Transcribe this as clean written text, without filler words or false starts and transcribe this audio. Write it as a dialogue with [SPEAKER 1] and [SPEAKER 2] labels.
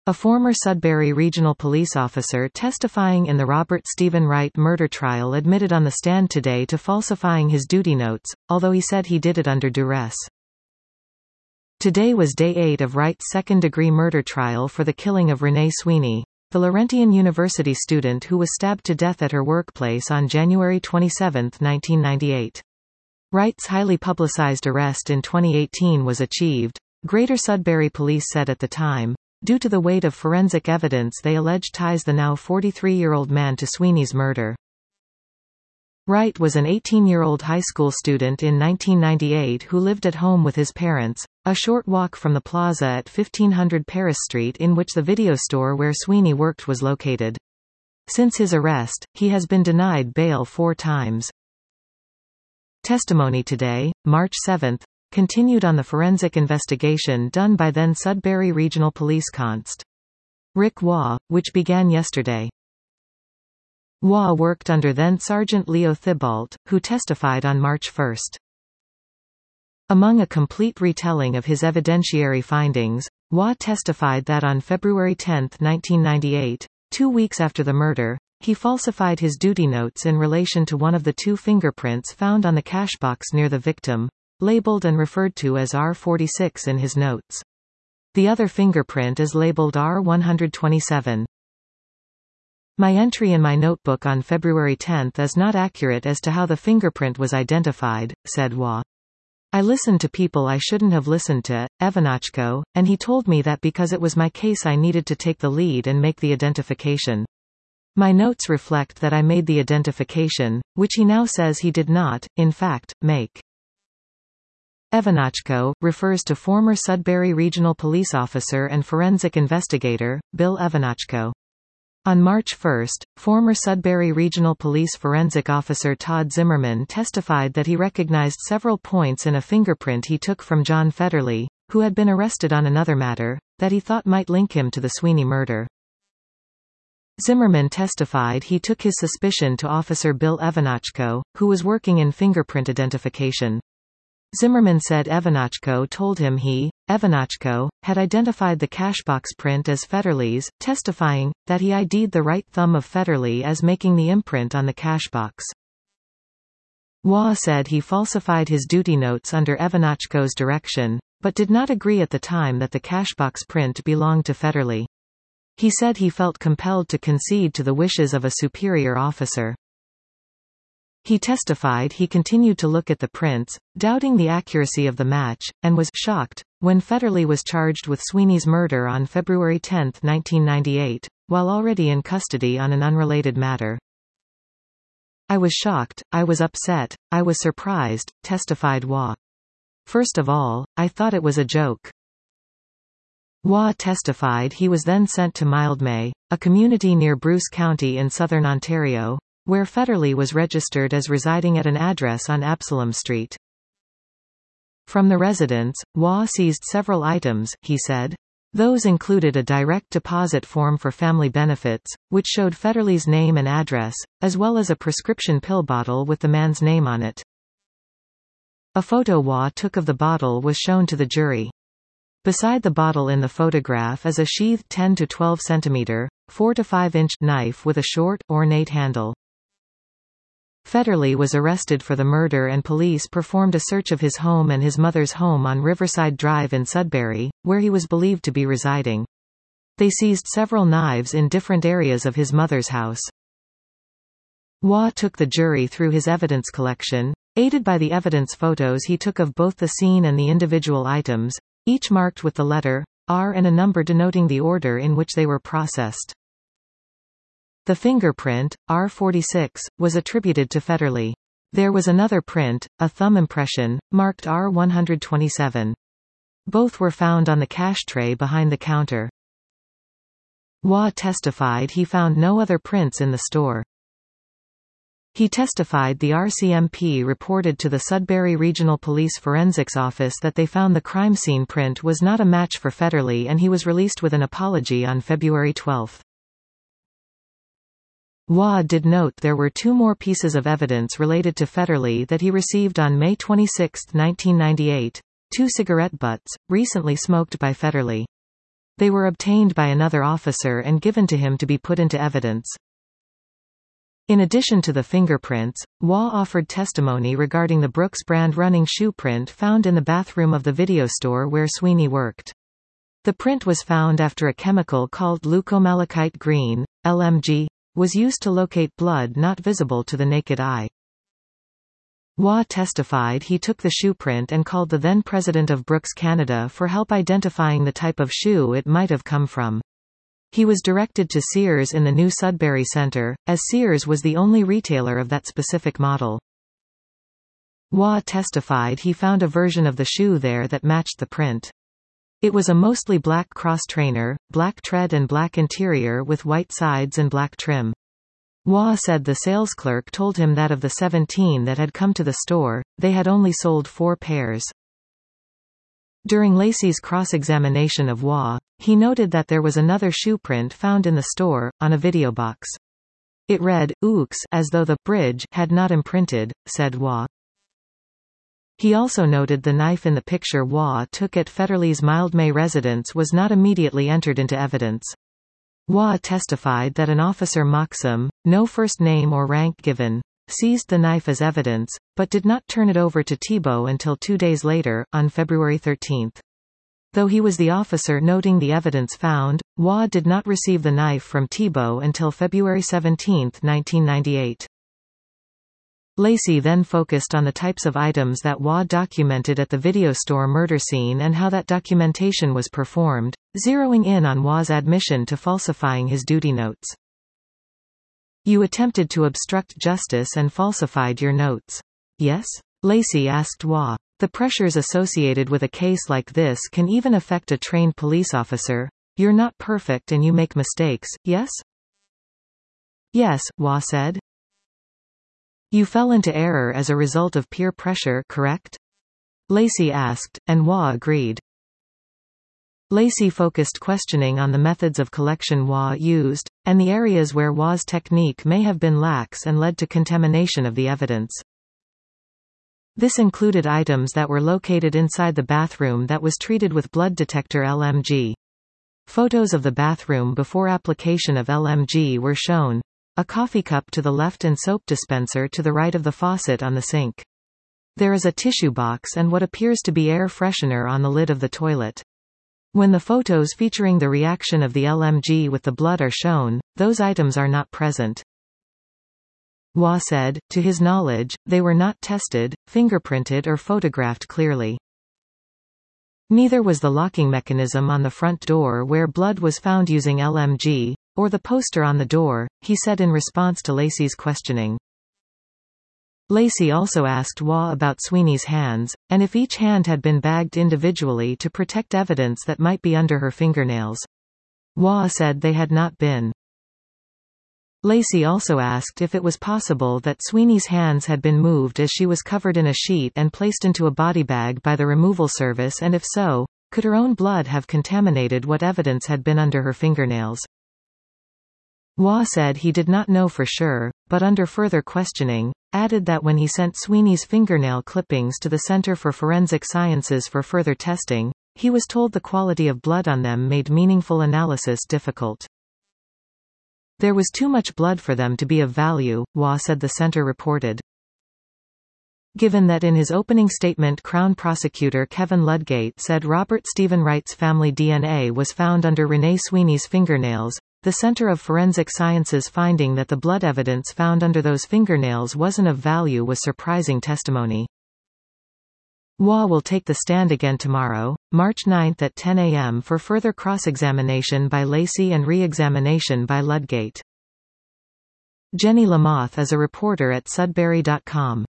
[SPEAKER 1] A former Sudbury Regional Police officer testifying in the Robert Stephen Wright murder trial admitted on the stand today to falsifying his duty notes, although he said he did it under duress. Today was day 8 of Wright's second-degree murder trial for the killing of Renee Sweeney, the Laurentian University student who was stabbed to death at her workplace on January 27, 1998. Wright's highly publicized arrest in 2018 was achieved, Greater Sudbury Police said at the time, due to the weight of forensic evidence they allege ties the now 43-year-old man to Sweeney's murder. Wright was an 18-year-old high school student in 1998 who lived at home with his parents, a short walk from the plaza at 1500 Paris Street in which the video store where Sweeney worked was located. Since his arrest, he has been denied bail 4 times. Testimony today, March 7, continued on the forensic investigation done by then Sudbury Regional Police Const. Rick Waugh, which began yesterday. Waugh worked under then Sergeant Leo Thibault, who testified on March 1. Among a complete retelling of his evidentiary findings, Waugh testified that on February 10, 1998, 2 weeks after the murder, he falsified his duty notes in relation to one of the 2 fingerprints found on the cashbox near the victim, labeled and referred to as R46 in his notes. The other fingerprint is labeled R127. My entry in my notebook on February 10 is not accurate as to how the fingerprint was identified, said Waugh. I listened to people I shouldn't have listened to, Evanachko, and he told me that because it was my case I needed to take the lead and make the identification. My notes reflect that I made the identification, which he now says he did not, in fact, make. Evanachko refers to former Sudbury Regional Police officer and forensic investigator, Bill Evanachko. On March 1, former Sudbury Regional Police forensic officer Todd Zimmerman testified that he recognized several points in a fingerprint he took from John Federle, who had been arrested on another matter, that he thought might link him to the Sweeney murder. Zimmerman testified he took his suspicion to Officer Bill Evanachko, who was working in fingerprint identification. Zimmerman said Evanachko told him he, Evanachko, had identified the cashbox print as Federle's, testifying that he ID'd the right thumb of Federle as making the imprint on the cashbox. Waugh said he falsified his duty notes under Evanachko's direction, but did not agree at the time that the cashbox print belonged to Federle. He said he felt compelled to concede to the wishes of a superior officer. He testified he continued to look at the prints, doubting the accuracy of the match, and was shocked when Federle was charged with Sweeney's murder on February 10, 1998, while already in custody on an unrelated matter. I was shocked, I was upset, I was surprised, testified Waugh. First of all, I thought it was a joke. Waugh testified he was then sent to Mildmay, a community near Bruce County in southern Ontario, where Federle was registered as residing at an address on Absalom Street. From the residence, Waugh seized several items, he said. Those included a direct deposit form for family benefits, which showed Federle's name and address, as well as a prescription pill bottle with the man's name on it. A photo Waugh took of the bottle was shown to the jury. Beside the bottle in the photograph is a sheathed 10 to 12 cm, 4 to 5 inch knife with a short, ornate handle. Federle was arrested for the murder and police performed a search of his home and his mother's home on Riverside Drive in Sudbury, where he was believed to be residing. They seized several knives in different areas of his mother's house. Waugh took the jury through his evidence collection, aided by the evidence photos he took of both the scene and the individual items, each marked with the letter R and a number denoting the order in which they were processed. The fingerprint, R46, was attributed to Federle. There was another print, a thumb impression, marked R127. Both were found on the cash tray behind the counter. Waugh testified he found no other prints in the store. He testified the RCMP reported to the Sudbury Regional Police Forensics Office that they found the crime scene print was not a match for Federle and he was released with an apology on February 12. Waugh did note there were 2 more pieces of evidence related to Federle that he received on May 26, 1998, 2 cigarette butts, recently smoked by Federle. They were obtained by another officer and given to him to be put into evidence. In addition to the fingerprints, Waugh offered testimony regarding the Brooks brand running shoe print found in the bathroom of the video store where Sweeney worked. The print was found after a chemical called leucomalachite green, LMG, was used to locate blood not visible to the naked eye. Waugh testified he took the shoe print and called the then president of Brooks Canada for help identifying the type of shoe it might have come from. He was directed to Sears in the new Sudbury Centre, as Sears was the only retailer of that specific model. Waugh testified he found a version of the shoe there that matched the print. It was a mostly black cross trainer, black tread and black interior with white sides and black trim. Waugh said the sales clerk told him that of the 17 that had come to the store, they had only sold 4 pairs. During Lacey's cross-examination of Waugh, he noted that there was another shoe print found in the store, on a video box. It read, "Ooks," as though the bridge had not imprinted, said Waugh. He also noted the knife in the picture Waugh took at Federley's Mildmay residence was not immediately entered into evidence. Waugh testified that an officer Moxham, no first name or rank given, seized the knife as evidence, but did not turn it over to Thibault until 2 days later, on February 13. Though he was the officer noting the evidence found, Waugh did not receive the knife from Thibault until February 17, 1998. Lacey then focused on the types of items that Waugh documented at the video store murder scene and how that documentation was performed, zeroing in on Waugh's admission to falsifying his duty notes. "You attempted to obstruct justice and falsified your notes. Yes?" Lacey asked Waugh. "The pressures associated with a case like this can even affect a trained police officer. You're not perfect and you make mistakes, yes?" "Yes," Waugh said. "You fell into error as a result of peer pressure, correct?" Lacey asked, and Waugh agreed. Lacey focused questioning on the methods of collection Waugh used, and the areas where Waugh's technique may have been lax and led to contamination of the evidence. This included items that were located inside the bathroom that was treated with blood detector LMG. Photos of the bathroom before application of LMG were shown. A coffee cup to the left and soap dispenser to the right of the faucet on the sink. There is a tissue box and what appears to be air freshener on the lid of the toilet. When the photos featuring the reaction of the LMG with the blood are shown, those items are not present. Waugh said, to his knowledge, they were not tested, fingerprinted or photographed clearly. Neither was the locking mechanism on the front door where blood was found using LMG, or the poster on the door, he said in response to Lacey's questioning. Lacey also asked Waugh about Sweeney's hands, and if each hand had been bagged individually to protect evidence that might be under her fingernails. Waugh said they had not been. Lacey also asked if it was possible that Sweeney's hands had been moved as she was covered in a sheet and placed into a body bag by the removal service, and if so, could her own blood have contaminated what evidence had been under her fingernails. Waugh said he did not know for sure, but under further questioning, added that when he sent Sweeney's fingernail clippings to the Center for Forensic Sciences for further testing, he was told the quality of blood on them made meaningful analysis difficult. There was too much blood for them to be of value, Waugh said the center reported. Given that in his opening statement Crown Prosecutor Kevin Ludgate said Robert Stephen Wright's family DNA was found under Renee Sweeney's fingernails, the Center of Forensic Sciences finding that the blood evidence found under those fingernails wasn't of value was surprising testimony. Waugh will take the stand again tomorrow, March 9 at 10 a.m. for further cross-examination by Lacey and re-examination by Ludgate. Jenny Lamoth is a reporter at Sudbury.com.